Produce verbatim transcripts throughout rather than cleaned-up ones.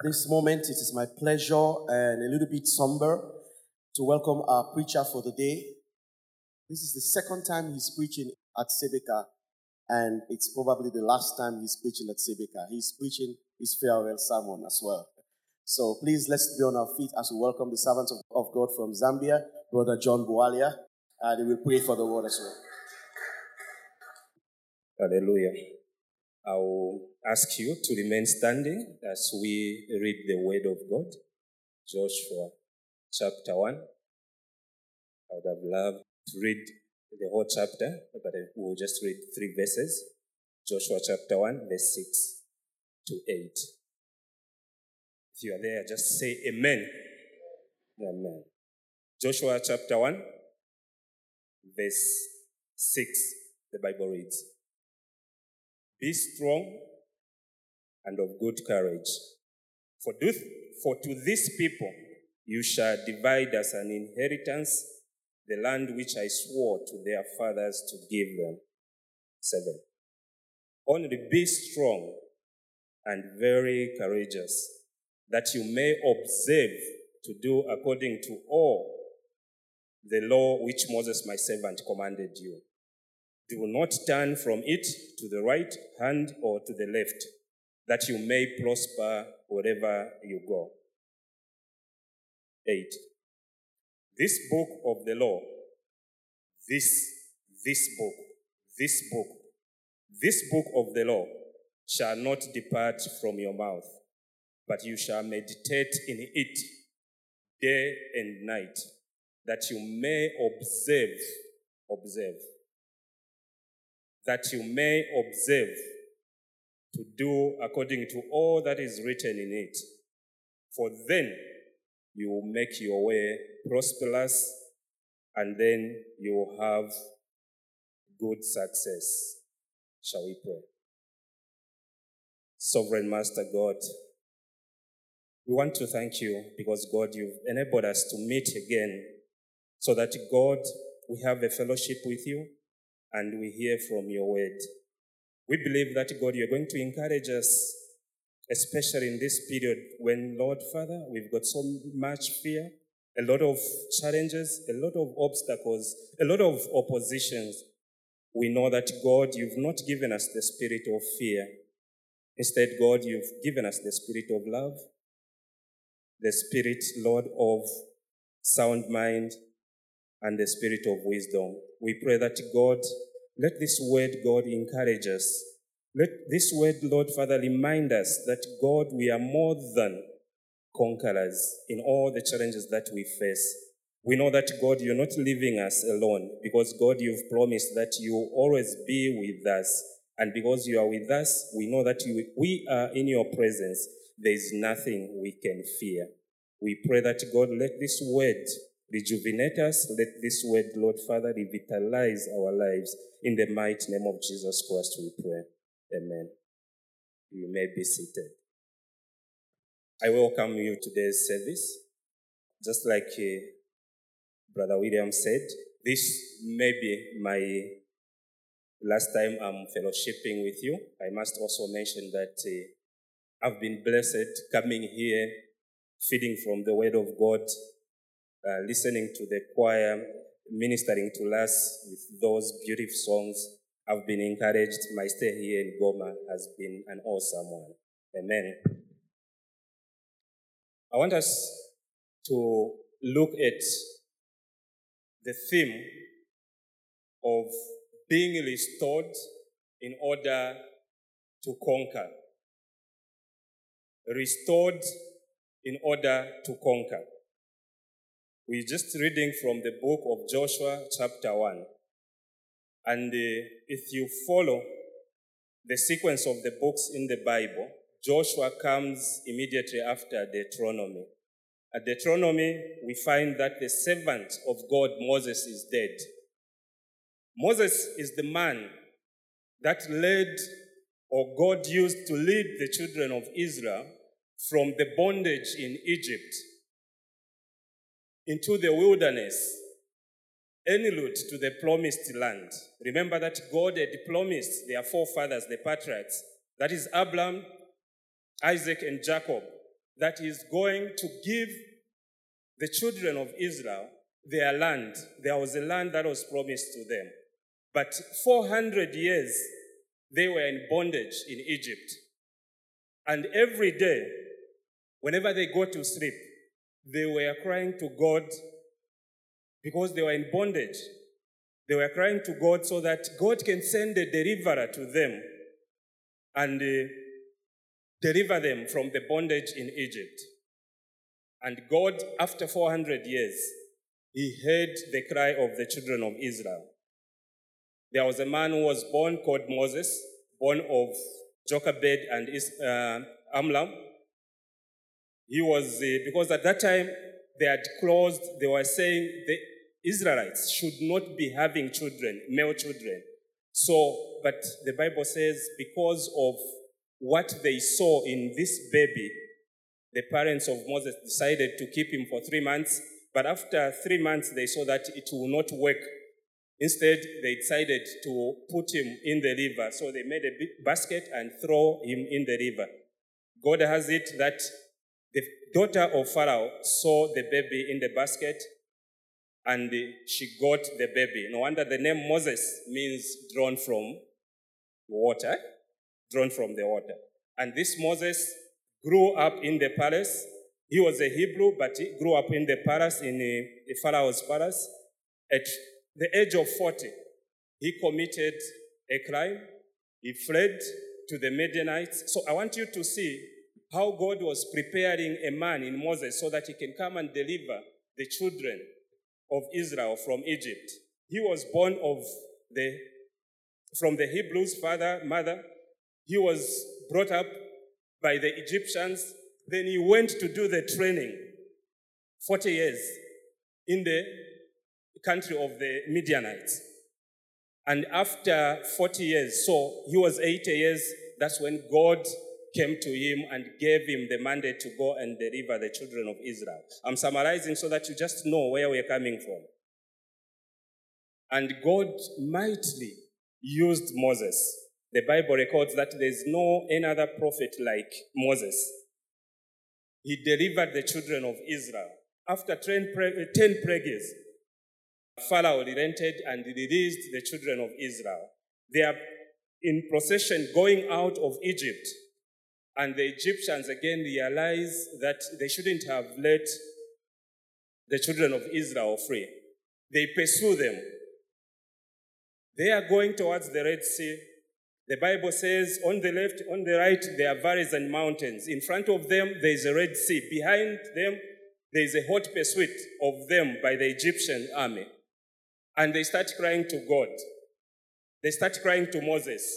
This moment, it is my pleasure and a little bit somber to welcome our preacher for the day. This is the second time he's preaching at Sebeka, and it's probably the last time he's preaching at Sebeka. He's preaching his farewell sermon as well. So please, let's be on our feet as we welcome the servant of, of God from Zambia, Brother John Bualia, and he will pray for the word as well. Hallelujah. I will ask you to remain standing as we read the word of God. Joshua chapter one. I would have loved to read the whole chapter, but we'll just read three verses. Joshua chapter one, verse six to eight. If you are there, just say amen. Amen. Joshua chapter one, verse six, the Bible reads, "Be strong and of good courage, for, do, for to this people you shall divide as an inheritance the land which I swore to their fathers to give them." Seven. "Only be strong and very courageous, that you may observe to do according to all the law which Moses my servant commanded you. Do not turn from it to the right hand or to the left, that you may prosper wherever you go." Eight. "This book of the law, this, this book, this book, this book of the law shall not depart from your mouth, but you shall meditate in it day and night, that you may observe, observe, that you may observe to do according to all that is written in it. For then you will make your way prosperous, and then you will have good success." Shall we pray? Sovereign Master God, we want to thank you because, God, you've enabled us to meet again so that, God, we have a fellowship with you and we hear from your word. We believe that, God, you're going to encourage us, especially in this period when, Lord Father, we've got so much fear, a lot of challenges, a lot of obstacles, a lot of oppositions. We know that, God, you've not given us the spirit of fear. Instead, God, you've given us the spirit of love, the spirit, Lord, of sound mind, and the spirit of wisdom. We pray that, God, let this word, God, encourage us. Let this word, Lord Father, remind us that, God, we are more than conquerors in all the challenges that we face. We know that, God, you're not leaving us alone because, God, you've promised that you will always be with us. And because you are with us, we know that you, we are in your presence. There is nothing we can fear. We pray that, God, let this word rejuvenate us. Let this word, Lord Father, revitalize our lives. In the mighty name of Jesus Christ, we pray. Amen. You may be seated. I welcome you to today's service. Just like uh, Brother William said, this may be my last time I'm fellowshipping with you. I must also mention that uh, I've been blessed coming here, feeding from the word of God, uh, listening to the choir, ministering to us with those beautiful songs. I've been encouraged. My stay here in Goma has been an awesome one. Amen. I want us to look at the theme of being restored in order to conquer. Restored in order to conquer. We're just reading from the book of Joshua chapter one. And uh, if you follow the sequence of the books in the Bible, Joshua comes immediately after Deuteronomy. At Deuteronomy, we find that the servant of God, Moses, is dead. Moses is the man that led, or God used to lead the children of Israel from the bondage in Egypt into the wilderness, en route to the promised land. Remember that God had promised their forefathers, the patriarchs, that is Abraham, Isaac, and Jacob, that he's going to give the children of Israel their land. There was a land that was promised to them. But four hundred years, they were in bondage in Egypt. And every day, whenever they go to sleep, they were crying to God because they were in bondage. They were crying to God so that God can send a deliverer to them and uh, deliver them from the bondage in Egypt. And God, after four hundred years, he heard the cry of the children of Israel. There was a man who was born called Moses, born of Jochebed and uh, Amram. He was, uh, because at that time they had closed, they were saying the Israelites should not be having children, male children. So, but the Bible says because of what they saw in this baby, the parents of Moses decided to keep him for three months. But after three months, they saw that it will not work. Instead, they decided to put him in the river. So they made a big basket and throw him in the river. God has it that the daughter of Pharaoh saw the baby in the basket and she got the baby. No wonder the name Moses means drawn from water, drawn from the water. And this Moses grew up in the palace. He was a Hebrew, but he grew up in the palace, in the Pharaoh's palace. At the age of forty, he committed a crime. He fled to the Midianites. So I want you to see how God was preparing a man in Moses so that he can come and deliver the children of Israel from Egypt. He was born of the from the Hebrews' father, mother. He was brought up by the Egyptians. Then he went to do the training, forty years, in the country of the Midianites. And after forty years, so he was eighty years, that's when God came to him and gave him the mandate to go and deliver the children of Israel. I'm summarizing so that you just know where we're coming from. And God mightily used Moses. The Bible records that there's no any other prophet like Moses. He delivered the children of Israel. After ten plagues, Pharaoh relented and released the children of Israel. They are in procession going out of Egypt. And the Egyptians again realized that they shouldn't have let the children of Israel free. They pursue them. They are going towards the Red Sea. The Bible says on the left, on the right, there are valleys and mountains. In front of them, there is a Red Sea. Behind them, there is a hot pursuit of them by the Egyptian army. And they start crying to God. They start crying to Moses.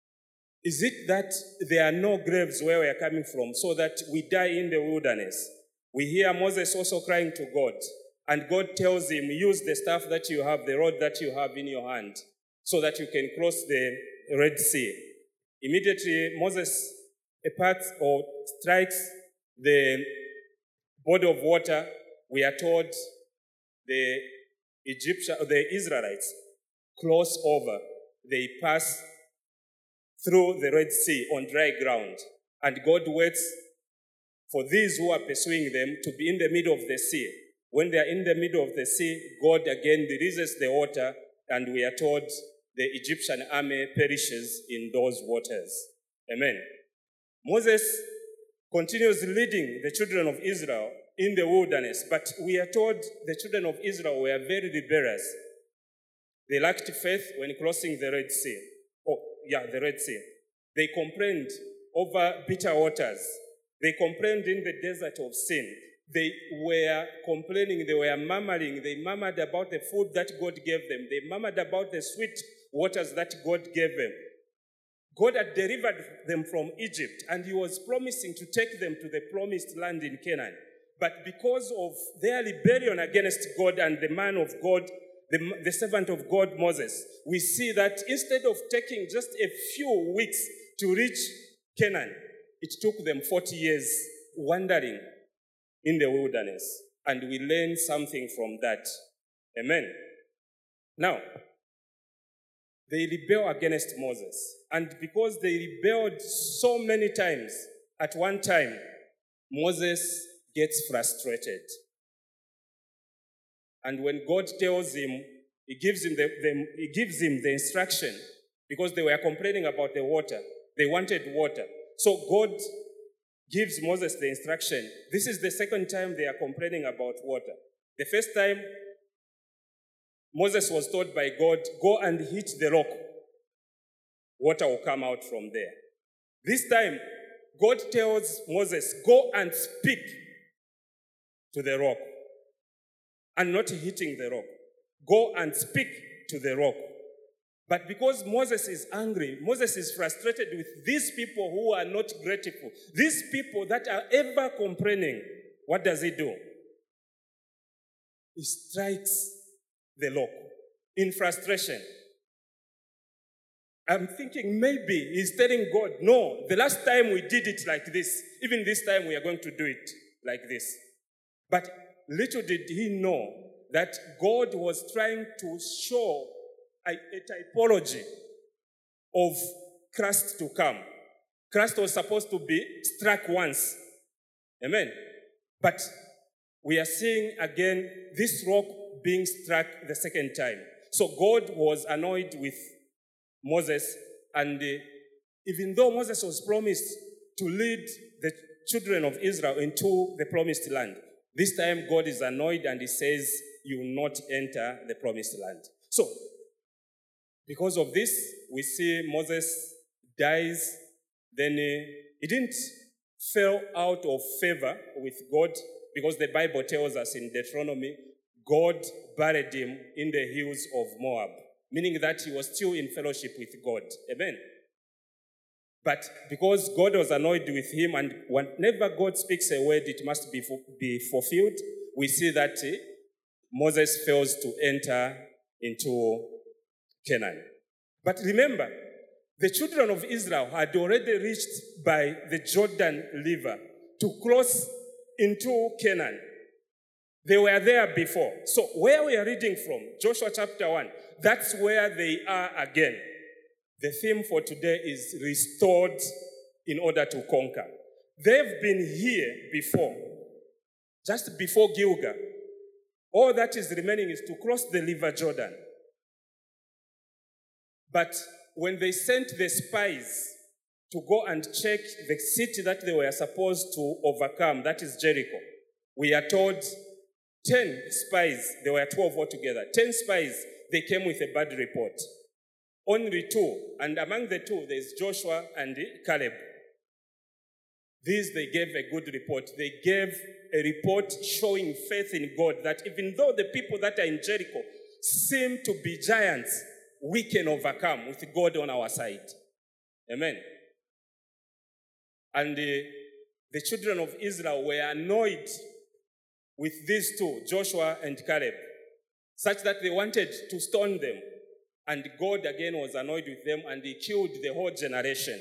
Is it that there are no graves where we are coming from so that we die in the wilderness? We hear Moses also crying to God. And God tells him, use the staff that you have, the rod that you have in your hand, so that you can cross the Red Sea. Immediately, Moses parts or strikes the body of water. We are told the Egyptian, the Israelites cross over. They pass through the Red Sea on dry ground. And God waits for these who are pursuing them to be in the middle of the sea. When they are in the middle of the sea, God again releases the water, and we are told the Egyptian army perishes in those waters. Amen. Moses continues leading the children of Israel in the wilderness, but we are told the children of Israel were very rebellious. They lacked faith when crossing the Red Sea. Oh, yeah, the Red Sea. They complained over bitter waters. They complained in the desert of sin. They were complaining, they were murmuring, they murmured about the food that God gave them. They murmured about the sweet waters that God gave them. God had delivered them from Egypt, and he was promising to take them to the promised land in Canaan. But because of their rebellion against God and the man of God, the, the servant of God, Moses, we see that instead of taking just a few weeks to reach Canaan, it took them forty years wandering in the wilderness. And we learn something from that. Amen. Now, they rebel against Moses. And because they rebelled so many times, at one time, Moses gets frustrated. And when God tells him, he gives him the, the, he gives him the instruction, because they were complaining about the water. They wanted water. So God gives Moses the instruction. This is the second time they are complaining about water. The first time, Moses was told by God, go and hit the rock. Water will come out from there. This time, God tells Moses, go and speak to the rock. And not hitting the rock. Go and speak to the rock. But because Moses is angry, Moses is frustrated with these people who are not grateful, these people that are ever complaining, what does he do? He strikes the rock in frustration. I'm thinking maybe he's telling God, no, the last time we did it like this, even this time we are going to do it like this. But little did he know that God was trying to show a, a typology of Christ to come. Christ was supposed to be struck once. Amen. But we are seeing again this rock being struck the second time. So God was annoyed with Moses, and uh, even though Moses was promised to lead the children of Israel into the promised land, this time God is annoyed and he says, you will not enter the promised land. So, because of this, we see Moses dies. Then uh, he didn't fall out of favor with God, because the Bible tells us in Deuteronomy, God buried him in the hills of Moab, meaning that he was still in fellowship with God. Amen. But because God was annoyed with him, and whenever God speaks a word, it must be, be fulfilled, we see that uh, Moses fails to enter into Canaan. But remember, the children of Israel had already reached by the Jordan River to cross into Canaan. They were there before. So where we are reading from, Joshua chapter one, that's where they are again. The theme for today is restored in order to conquer. They've been here before, just before Gilgal. All that is remaining is to cross the river Jordan. But when they sent the spies to go and check the city that they were supposed to overcome, that is Jericho, we are told ten spies, there were twelve altogether, ten spies, they came with a bad report. Only two, and among the two, there's Joshua and Caleb. These, they gave a good report. They gave a report showing faith in God, that even though the people that are in Jericho seem to be giants, we can overcome with God on our side. Amen. And uh, the children of Israel were annoyed with these two, Joshua and Caleb, such that they wanted to stone them. And God again was annoyed with them, and he killed the whole generation.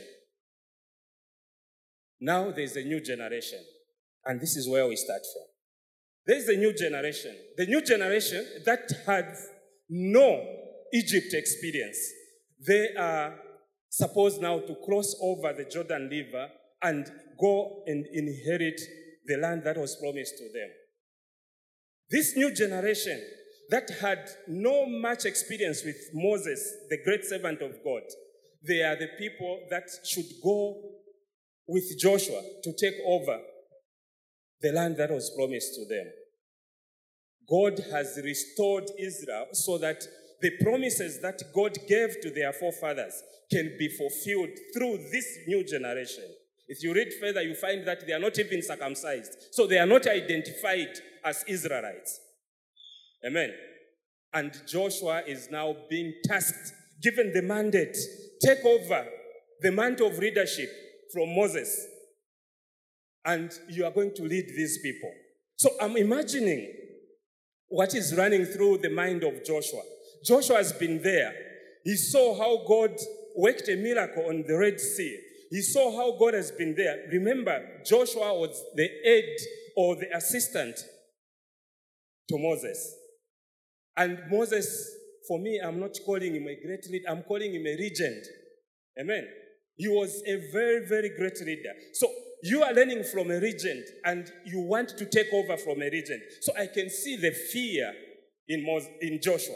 Now there's a new generation. And this is where we start from. There's a new generation. The new generation that had no Egypt experience. They are supposed now to cross over the Jordan River and go and inherit the land that was promised to them. This new generation that had no much experience with Moses, the great servant of God, they are the people that should go with Joshua to take over the land that was promised to them. God has restored Israel so that the promises that God gave to their forefathers can be fulfilled through this new generation. If you read further, you find that they are not even circumcised. So they are not identified as Israelites. Amen. And Joshua is now being tasked, given the mandate, take over the mantle of leadership from Moses. And you are going to lead these people. So I'm imagining what is running through the mind of Joshua. Joshua has been there. He saw how God worked a miracle on the Red Sea. He saw how God has been there. Remember, Joshua was the aide or the assistant to Moses. And Moses, for me, I'm not calling him a great leader. I'm calling him a regent. Amen. He was a very, very great leader. So you are learning from a regent and you want to take over from a regent. So I can see the fear in, Mos- in Joshua.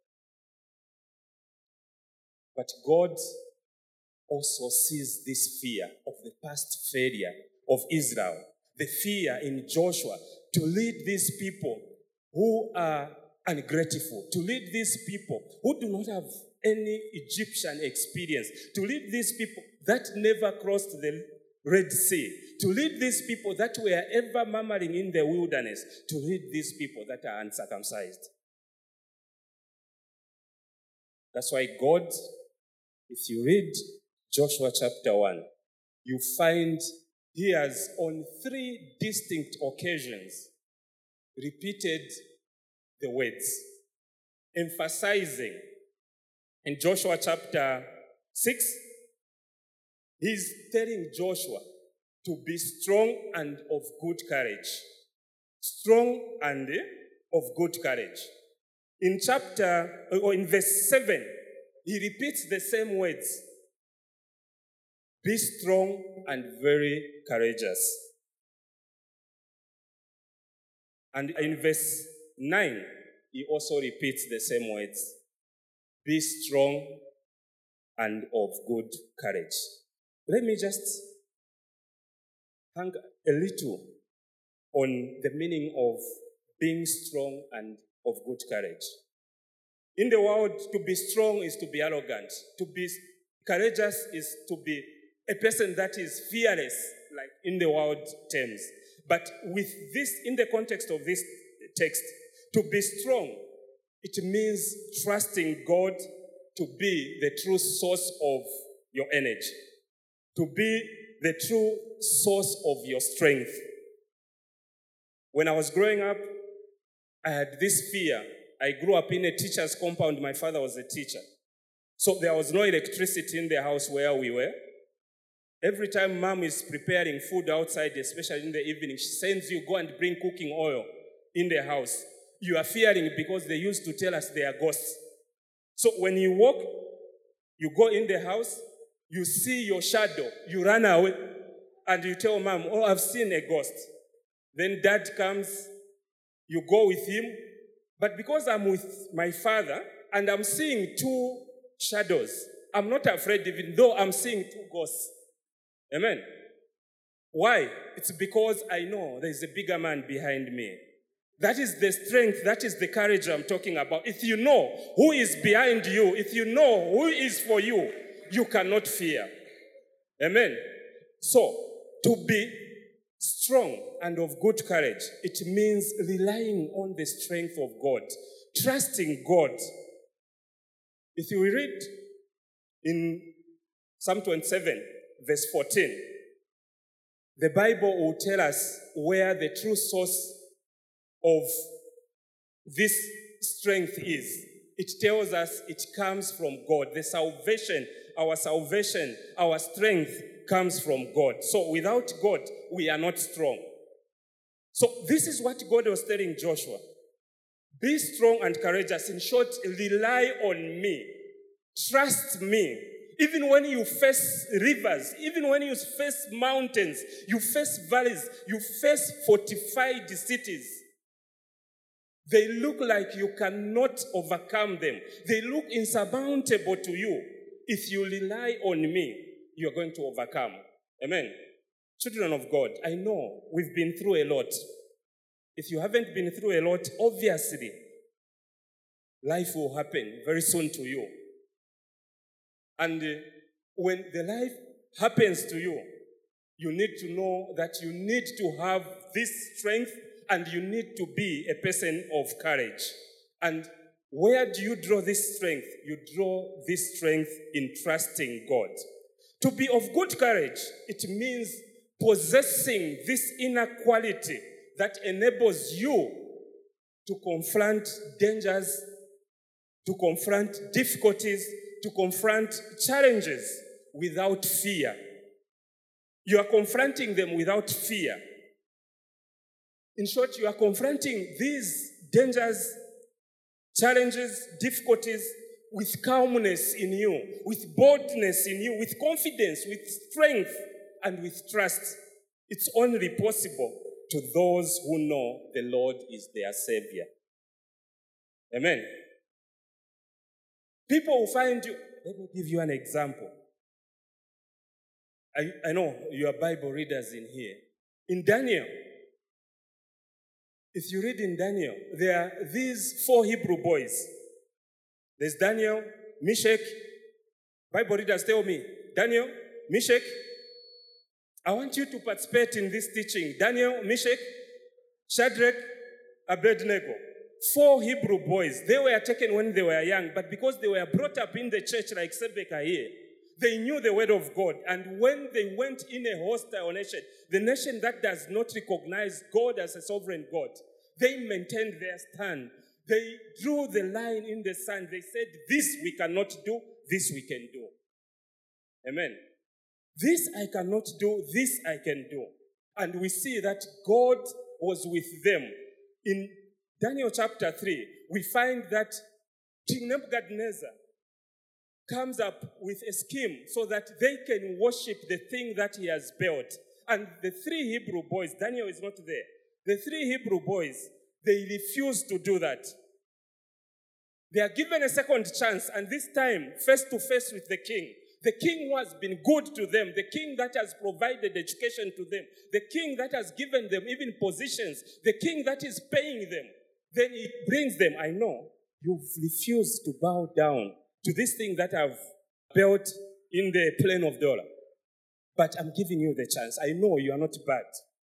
But God also sees this fear of the past failure of Israel, the fear in Joshua to lead these people who are ungrateful, to lead these people who do not have any Egyptian experience, to lead these people that never crossed the Red Sea, to lead these people that were ever murmuring in the wilderness, to lead these people that are uncircumcised. That's why God, if you read Joshua chapter one, you find he has on three distinct occasions repeated the words, emphasizing. In Joshua chapter six, he's telling Joshua to be strong and of good courage. Strong and of good courage. In chapter, or in verse seven, he repeats the same words. Be strong and very courageous. And in verse nine, he also repeats the same words. Be strong and of good courage. Let me just hang a little on the meaning of being strong and of good courage. In the world, to be strong is to be arrogant. To be courageous is to be a person that is fearless, like in the world terms. But with this, in the context of this text, to be strong, it means trusting God to be the true source of your energy, to be the true source of your strength. When I was growing up, I had this fear. I grew up in a teacher's compound. My father was a teacher. So there was no electricity in the house where we were. Every time mom is preparing food outside, especially in the evening, she sends you, go and bring cooking oil in the house. You are fearing because they used to tell us they are ghosts. So when you walk, you go in the house, you see your shadow, you run away, and you tell mom, oh, I've seen a ghost. Then dad comes, you go with him. But because I'm with my father, and I'm seeing two shadows, I'm not afraid even though I'm seeing two ghosts. Amen. Why? It's because I know there's a bigger man behind me. That is the strength, that is the courage I'm talking about. If you know who is behind you, if you know who is for you, you cannot fear. Amen. So, to be strong and of good courage, it means relying on the strength of God, trusting God. If you read in Psalm twenty-seven, verse fourteen, the Bible will tell us where the true source of this strength is. It tells us it comes from God. The salvation, our salvation, our strength comes from God. So without God, we are not strong. So this is what God was telling Joshua. Be strong and courageous. In short, rely on me. Trust me. Even when you face rivers, even when you face mountains, you face valleys, you face fortified cities, they look like you cannot overcome them. They look insurmountable to you. If you rely on me, you're going to overcome. Amen. Children of God, I know we've been through a lot. If you haven't been through a lot, obviously, life will happen very soon to you. And uh, when the life happens to you, you need to know that you need to have this strength and you need to be a person of courage. And where do you draw this strength? You draw this strength in trusting God. To be of good courage, it means possessing this inner quality that enables you to confront dangers, to confront difficulties, to confront challenges without fear. You are confronting them without fear. In short, you are confronting these dangers, challenges, difficulties with calmness in you, with boldness in you, with confidence, with strength, and with trust. It's only possible to those who know the Lord is their Savior. Amen. People will find you. Let me give you an example. I, I know you are Bible readers in here. In Daniel, if you read in Daniel, there are these four Hebrew boys. There's Daniel, Meshach. Bible readers tell me, Daniel, Meshach. I want you to participate in this teaching. Daniel, Meshach, Shadrach, Abednego. Four Hebrew boys. They were taken when they were young, but because they were brought up in the church like Sebeka here, they knew the word of God. And when they went in a hostile nation, the nation that does not recognize God as a sovereign God, they maintained their stand. They drew the line in the sand. They said, this we cannot do, this we can do. Amen. This I cannot do, this I can do. And we see that God was with them. In Daniel chapter three, we find that King Nebuchadnezzar comes up with a scheme so that they can worship the thing that he has built. And the three Hebrew boys, Daniel is not there. The three Hebrew boys, they refuse to do that. They are given a second chance, and this time, face to face with the king. The king who has been good to them, the king that has provided education to them, the king that has given them even positions, the king that is paying them. Then he brings them, I know, you've refused to bow down to this thing that I've built in the plain of dollar. But I'm giving you the chance. I know you are not bad.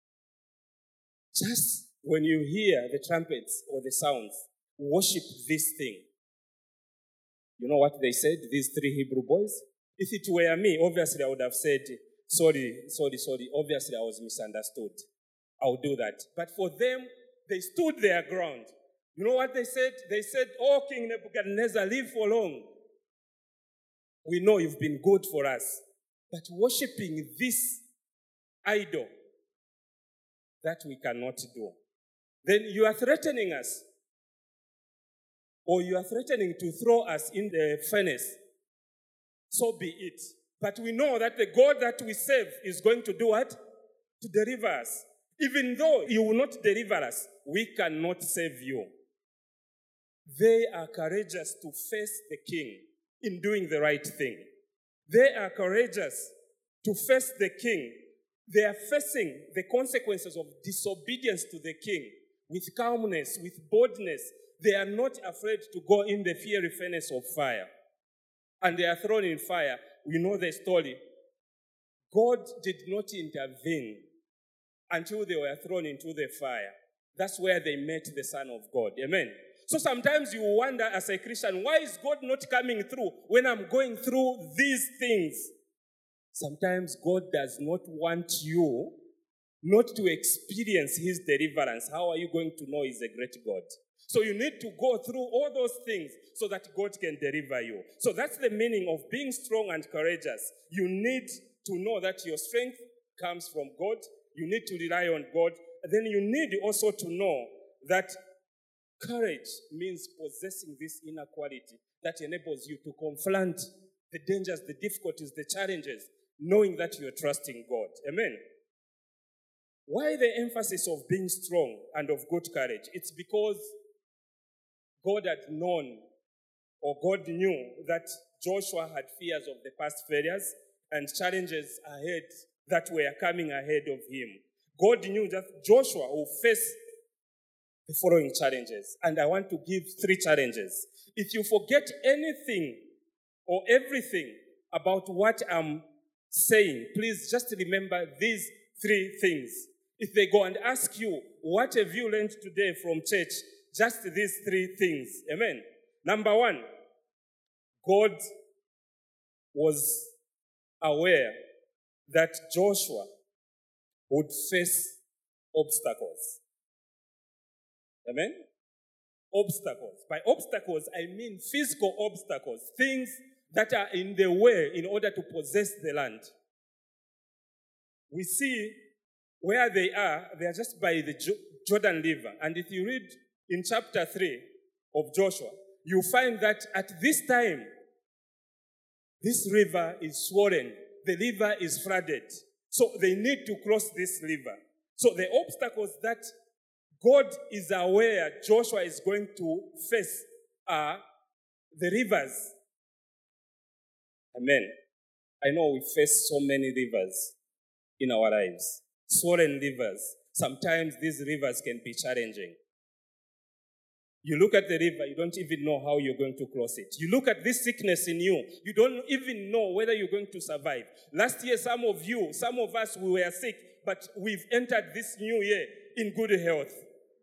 Just when you hear the trumpets or the sounds, worship this thing. You know what they said, these three Hebrew boys? If it were me, obviously I would have said, sorry, sorry, sorry, obviously I was misunderstood. I'll do that. But for them, they stood their ground. You know what they said? They said, oh, King Nebuchadnezzar, live for long. We know you've been good for us. But worshiping this idol, that we cannot do. Then you are threatening us. Or you are threatening to throw us in the furnace. So be it. But we know that the God that we serve is going to do what? To deliver us. Even though He will not deliver us, we cannot save you. They are courageous to face the king in doing the right thing. They are courageous to face the king. They are facing the consequences of disobedience to the king with calmness, with boldness. They are not afraid to go in the fiery furnace of fire. And they are thrown in fire. We know the story. God did not intervene until they were thrown into the fire. That's where they met the Son of God. Amen. So sometimes you wonder as a Christian, why is God not coming through when I'm going through these things? Sometimes God does not want you not to experience His deliverance. How are you going to know He's a great God? So you need to go through all those things so that God can deliver you. So that's the meaning of being strong and courageous. You need to know that your strength comes from God. You need to rely on God. Then you need also to know that courage means possessing this inner quality that enables you to confront the dangers, the difficulties, the challenges, knowing that you are trusting God. Amen. Why the emphasis of being strong and of good courage? It's because God had known, or God knew, that Joshua had fears of the past failures and challenges ahead that were coming ahead of him. God knew that Joshua will face the following challenges. And I want to give three challenges. If you forget anything or everything about what I'm saying, please just remember these three things. If they go and ask you, what have you learned today from church? Just these three things. Amen. Number one, God was aware that Joshua would face obstacles. Amen? Obstacles. By obstacles, I mean physical obstacles, things that are in the way in order to possess the land. We see where they are, they are just by the Jordan River. And if you read in chapter three of Joshua, you find that at this time, this river is swollen. The river is flooded. So they need to cross this river. So the obstacles that God is aware Joshua is going to face are the rivers. Amen. I know we face so many rivers in our lives. Swollen rivers. Sometimes these rivers can be challenging. You look at the river, you don't even know how you're going to cross it. You look at this sickness in you, you don't even know whether you're going to survive. Last year, some of you, some of us, we were sick, but we've entered this new year in good health.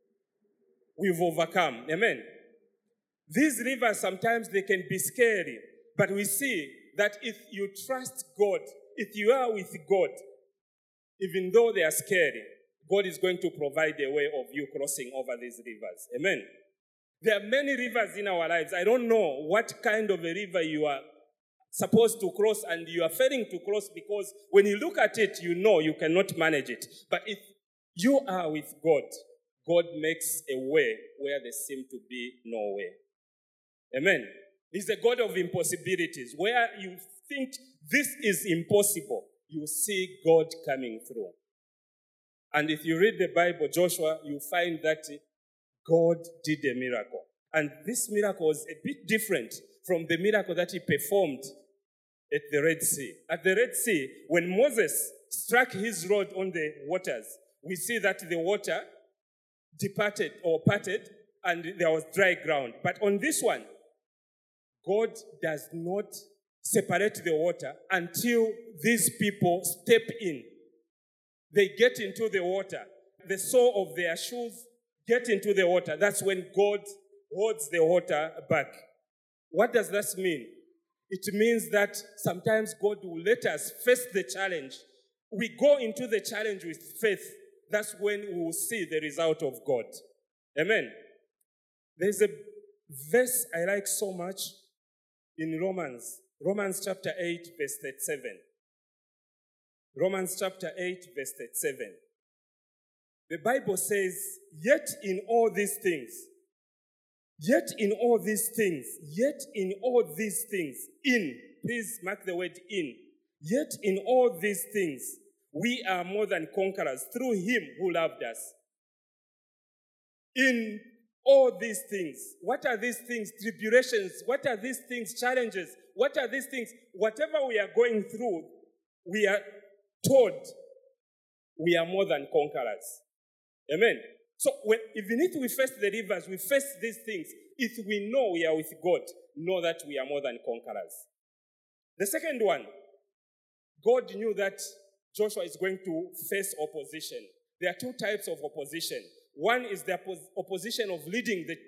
We've overcome. Amen. These rivers, sometimes they can be scary, but we see that if you trust God, if you are with God, even though they are scary, God is going to provide a way of you crossing over these rivers. Amen. There are many rivers in our lives. I don't know what kind of a river you are supposed to cross and you are failing to cross, because when you look at it, you know you cannot manage it. But if you are with God, God makes a way where there seems to be no way. Amen. He's a God of impossibilities. Where you think this is impossible, you see God coming through. And if you read the Bible, Joshua, you find that God did a miracle. And this miracle was a bit different from the miracle that he performed at the Red Sea. At the Red Sea, when Moses struck his rod on the waters, we see that the water departed or parted and there was dry ground. But on this one, God does not separate the water until these people step in. They get into the water. The sole of their shoes get into the water. That's when God holds the water back. What does that mean? It means that sometimes God will let us face the challenge. We go into the challenge with faith. That's when we will see the result of God. Amen. There's a verse I like so much in Romans. Romans chapter eight, verse thirty-seven. Romans chapter eight, verse thirty-seven. The Bible says, yet in all these things, yet in all these things, yet in all these things, in, please mark the word in, yet in all these things, we are more than conquerors through him who loved us. In all these things, what are these things? Tribulations. What are these things? Challenges. What are these things? Whatever we are going through, we are told we are more than conquerors. Amen. So when, even if we face the rivers, we face these things, if we know we are with God, know that we are more than conquerors. The second one, God knew that Joshua is going to face opposition. There are two types of opposition. One is the opposition of leading the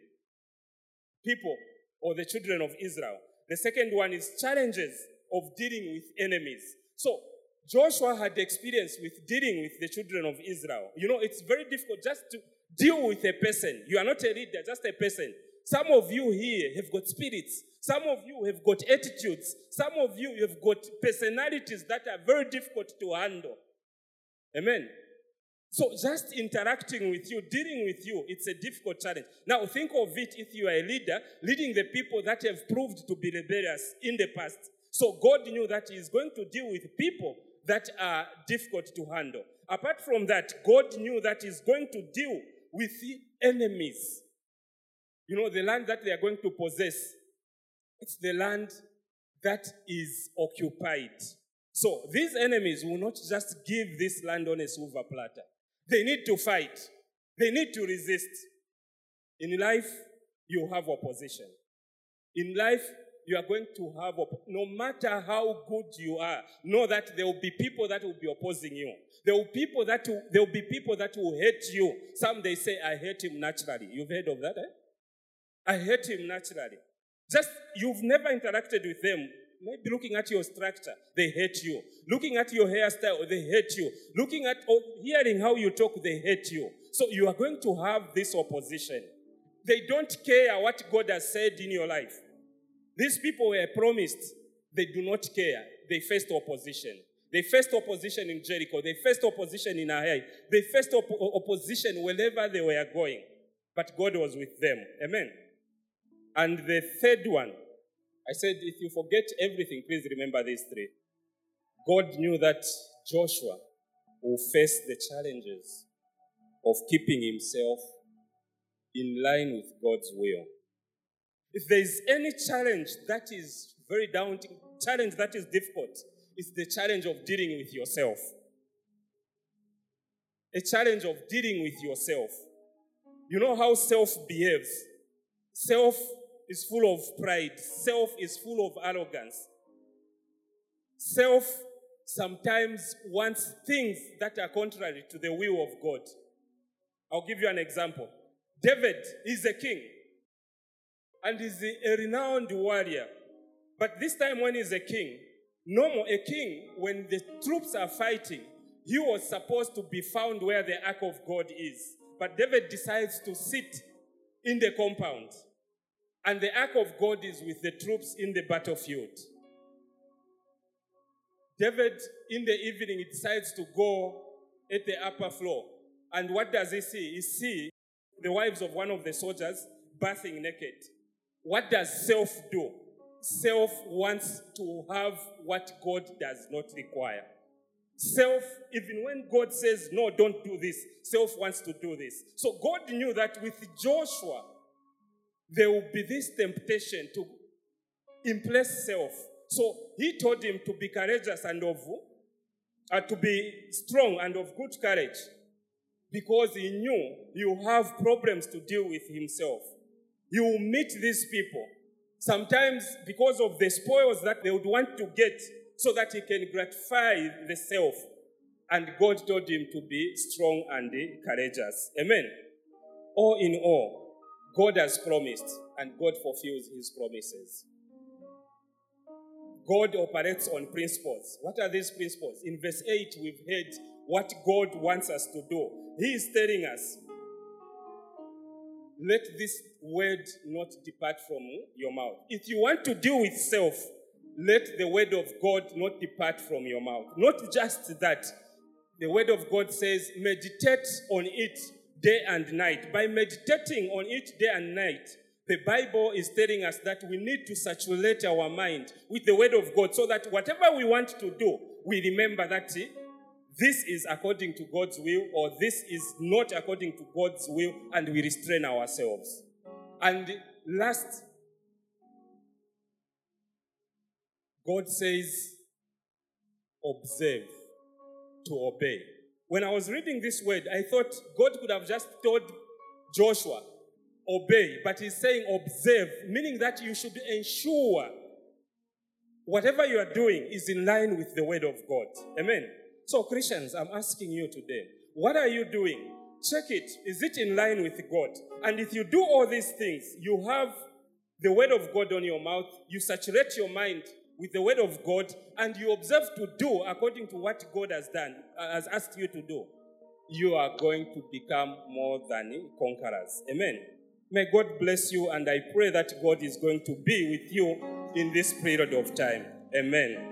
people or the children of Israel. The second one is challenges of dealing with enemies. So Joshua had experience with dealing with the children of Israel. You know, it's very difficult just to deal with a person. You are not a leader, just a person. Some of you here have got spirits. Some of you have got attitudes. Some of you have got personalities that are very difficult to handle. Amen. So just interacting with you, dealing with you, it's a difficult challenge. Now think of it if you are a leader, leading the people that have proved to be rebellious in the past. So God knew that he is going to deal with people that are difficult to handle. Apart from that, God knew that he's going to deal with the enemies. You know, the land that they are going to possess, it's the land that is occupied. So these enemies will not just give this land on a silver platter. They need to fight. They need to resist. In life, you have opposition. In life, you are going to have, op- no matter how good you are, know that there will be people that will be opposing you. There will, people that will, there will be people that will hate you. Some, they say, I hate him naturally. You've heard of that, eh? I hate him naturally. Just, you've never interacted with them. Maybe looking at your structure, they hate you. Looking at your hairstyle, they hate you. Looking at, or hearing how you talk, they hate you. So you are going to have this opposition. They don't care what God has said in your life. These people were promised. They do not care. They faced opposition. They faced opposition in Jericho. They faced opposition in Ai. They faced op- opposition wherever they were going. But God was with them. Amen. And the third one, I said, if you forget everything, please remember these three. God knew that Joshua will face the challenges of keeping himself in line with God's will. If there is any challenge that is very daunting, challenge that is difficult, it's the challenge of dealing with yourself. A challenge of dealing with yourself. You know how self behaves. Self is full of pride. Self is full of arrogance. Self sometimes wants things that are contrary to the will of God. I'll give you an example. David is a king and is a renowned warrior. But this time when he's a king, no more a king, when the troops are fighting, he was supposed to be found where the ark of God is. But David decides to sit in the compound. And the ark of God is with the troops in the battlefield. David, in the evening, he decides to go at the upper floor. And what does he see? He sees the wives of one of the soldiers bathing naked. What does self do? Self wants to have what God does not require. Self, even when God says, no, don't do this, self wants to do this. So God knew that with Joshua, there will be this temptation to impress self. So he told him to be courageous and of, uh, to be strong and of good courage, because he knew he will have problems to deal with himself. He will meet these people, sometimes because of the spoils that they would want to get, so that he can gratify the self. And God told him to be strong and courageous. Amen. All in all, God has promised, and God fulfills his promises. God operates on principles. What are these principles? In verse eight, we've heard what God wants us to do. He is telling us, let this word not depart from your mouth. If you want to deal with self, let the word of God not depart from your mouth. Not just that. The word of God says, meditate on it day and night. By meditating on it day and night, the Bible is telling us that we need to saturate our mind with the word of God, so that whatever we want to do, we remember that this is according to God's will, or this is not according to God's will, and we restrain ourselves. And last, God says, observe, to obey. When I was reading this word, I thought God could have just told Joshua, obey, but he's saying observe, meaning that you should ensure whatever you are doing is in line with the word of God. Amen. So Christians, I'm asking you today, what are you doing? Check it. Is it in line with God? And if you do all these things, you have the word of God on your mouth, you saturate your mind with the word of God, and you observe to do according to what God has done, has asked you to do, you are going to become more than conquerors. Amen. May God bless you, and I pray that God is going to be with you in this period of time. Amen.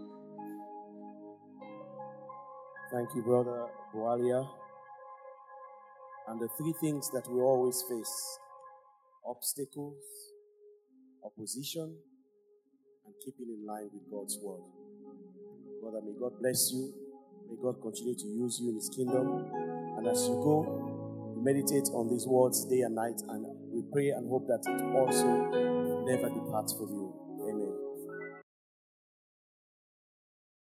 Thank you, Brother Boalia. And the three things that we always face: obstacles, opposition, and keeping in line with God's word. Brother, may God bless you. May God continue to use you in his kingdom. And as you go, meditate on these words day and night, and we pray and hope that it also never departs from you.